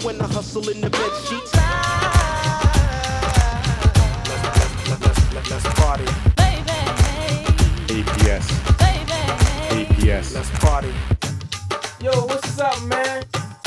when I hustle in the bed sheets. Let's party. Baby. APS. Baby. APS. Let's party. Yo, what's up, man?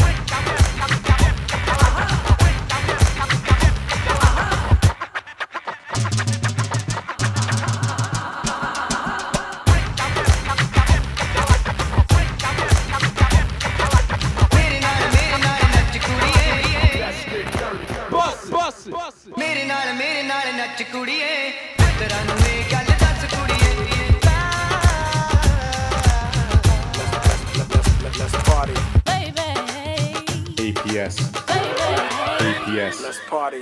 ਮੇਰੇ ਨਾਲ ਨੱਚ ਕੁੜੀਏ ਤੇਰਾ ਨੂੰ ਇਹ ਗੱਲ ਦੱਸ ਕੁੜੀਏ Let's party. Baby. APS. Baby. APS. Let's party.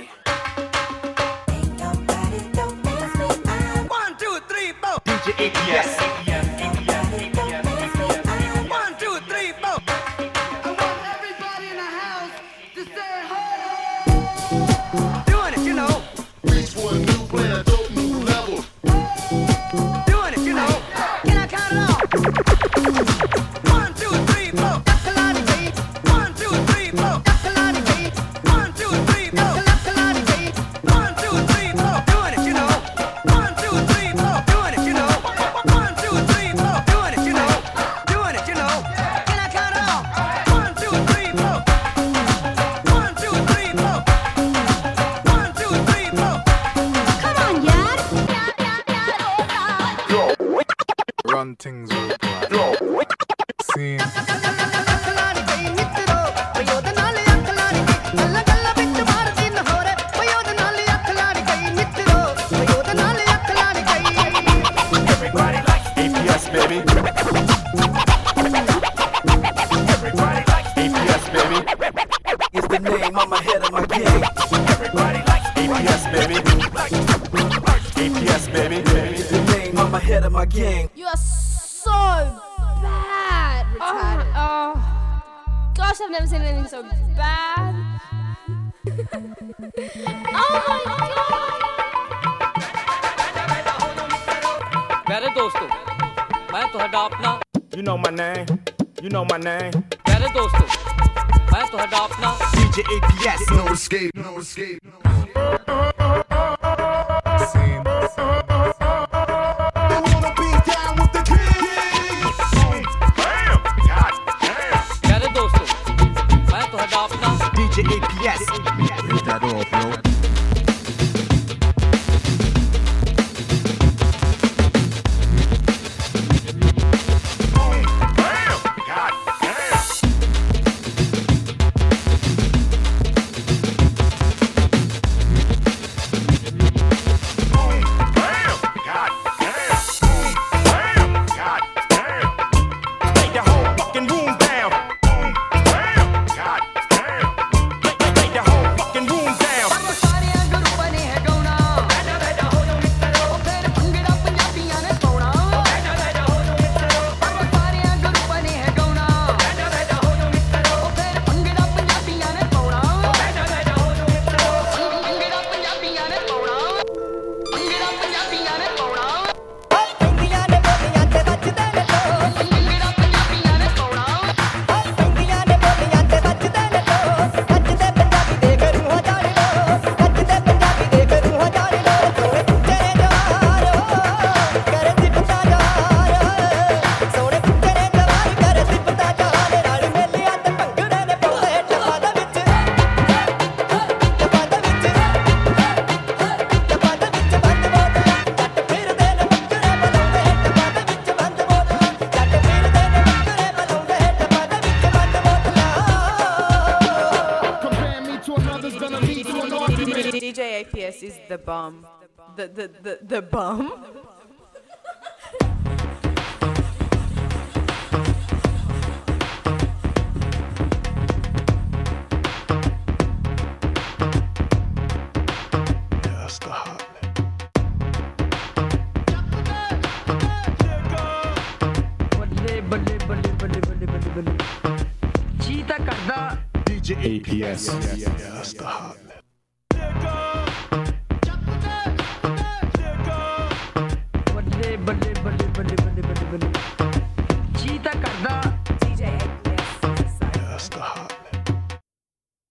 1 2 3 4 DJ APS. 1 2 3 4 I want everybody in the house to say ho. doing it you know Reach for a new plan, don't new level. doing it you know can I count it off 1 2 3 4 kalani gay 1 2 3 4 kalani gay 1 2 3 4 kalani gay 1 2 3 4 doing it you know 1 2 3 4 doing it you know 1 2 3 4 doing it you know can I count it off 1 2 3 4 1 2 3 4 1 2 3 4 Come on, yaar. Run things real quick. Scene. ਅੱਖਲਾਰੀ ਗਈ ਮਿੱਤਰੋ ਓਏ ਉਹਦੇ ਨਾਲ ਅੱਖਲਾਰੀ ਗਈ ਗੱਲਾਂ ਗੱਲਾਂ ਵਿੱਚ ਮਾਰਦੀ ਨਹੋਰੇ ਓਏ ਉਹਦੇ ਨਾਲ ਅੱਖਲਾਰੀ ਗਈ ਮਿੱਤਰੋ ਓਏ ਉਹਦੇ ਨਾਲ ਅੱਖਲਾਰੀ ਗਈ Everybody likes APS, baby. Everybody likes APS, baby. It's the name, I'm ahead of my game. Everybody likes APS, baby. APS, baby. It's the name, I'm ahead of my game. You are so bad, retarded. Oh, gosh, I've never seen anything so bad. Oh my god. ਪਿਆਰੇ ਦੋਸਤੋ ਮੈਂ ਤੁਹਾਡਾ ਆਪਣਾ You know my name. You know my name. ਪਿਆਰੇ ਦੋਸਤੋ ਮੈਂ ਤੁਹਾਡਾ ਆਪਣਾ DJ APS. No escape, no escape. Scene. They wanna be down with the king. Bam! God damn. ਪਿਆਰੇ ਦੋਸਤੋ ਮੈਂ ਤੁਹਾਡਾ ਆਪਣਾ DJ APS. Hit that off, bro. Bam! God damn. Bam! God damn. Bam! God damn. Lay the whole fucking room down. Bam! God damn. Lay the whole fucking room down. ਸਾਰਿਆਂ ਗਰੁੱਪਾਂ ਨੇ ਹੈ ਗਾਉਣਾ ਬੈਠਾ ਬੈਠਾ ਹੋ ਜਾ ਮਿੱਤਰੋ ਫਿਰ ਭੰਗੜਾ ਪੰਜਾਬੀਆਂ ਨੇ ਪਾਉਣਾ ਬੈਠਾ ਬੈਠਾ ਹੋ ਜਾ ਮਿੱਤਰੋ ਸਾਰਿਆਂ ਗਰੁੱਪਾਂ ਨੇ ਹੈ ਗਾਉਣਾ ਬੈਠਾ ਬੈਠਾ ਹੋ ਜਾ ਮਿੱਤਰੋ ਫਿਰ ਭੰਗੜਾ ਪੰਜਾਬੀਆਂ ਨੇ ਪਾਉਣਾ ਬੈਠਾ ਬੈਠਾ ਹੋ ਜਾ ਮਿੱਤਰੋ ਭੰਗੜਾ ਪੰਜਾਬੀਆਂ ਨੇ ਪਾਉਣਾ ਭੰਗੜਾ ਪੰਜਾਬੀਆਂ ਨੇ ਪਾਉਣਾ ਪੈਂਦੀਆਂ ਨੇ ਬੋਲੀਆਂ ਤੇ ਵੱਜਦੇ ਨੇ ਲੋ ਭੰਗੜਾ ਪੰਜਾਬੀਆਂ ਨੇ ਪਾਉਣਾ ਪੈਂਦੀਆਂ ਨੇ ਬੋਲੀਆਂ ਤੇ ਵੱਜਦੇ ਨੇ ਲੋ ਵੱਜਦੇ ਪੰਜਾਬੀ ਦੇ ਘਰੋਂ ਜਾਣੇ ਲੋ ਵੱਜਦੇ ਪੰਜਾਬੀ ਦੇ ਘਰੋਂ ਜਾਣੇ ਲੋ ਸੋਹਣੇ ਤੇਰੇ ਜਵਾਰ ਕਰ ਸਿਫਤਾ ਜਾਰ ਸੋਹਣੇ ਤੇਰੇ ਜਵਾਰ ਕਰ ਸਿਫਤਾ ਜਾਰ ਨਾਲ ਮੇਲਿਆਂ ਤੇ ਭੰਗੜੇ ਨੇ ਪਾਉਂਦੇ ਟੱਪਾ ਦੇ ਵਿੱਚ ਟੱਪਾ ਦੇ ਵਿੱਚ ਟੱਪਾ ਦੇ ਵਿੱਚ ਬੰਦ ਬੋਤਲਾਂ ਜੱਟ ਫਿਰਦੇ ਨੇ ਬੱਕਰੇ ਬਲਾਉਂਦੇ ਟੱਪਾ ਦੇ ਵਿੱਚ ਬੰਦ ਬੋਤਲਾਂ ਜੱਟ ਫਿਰਦੇ ਨੇ ਬੱਕਰੇ ਬਲਾਉਂਦੇ ਟੱਪਾ ਦੇ ਵਿੱਚ ਬੰਦ ਬੋਤਲਾਂ Compare me to another's gonna lead to an argument. DJ APS is the bomb. The bomb? That's the hot. ਬੱਲੇ ਬੱਲੇ ਬੱਲੇ ਬੱਲੇ ਬੱਲੇ ਬੱਲੇ ਬੱਲੇ ਜੀ ਤਾਂ ਕਰਦਾ APS. Yeah, that's the hot.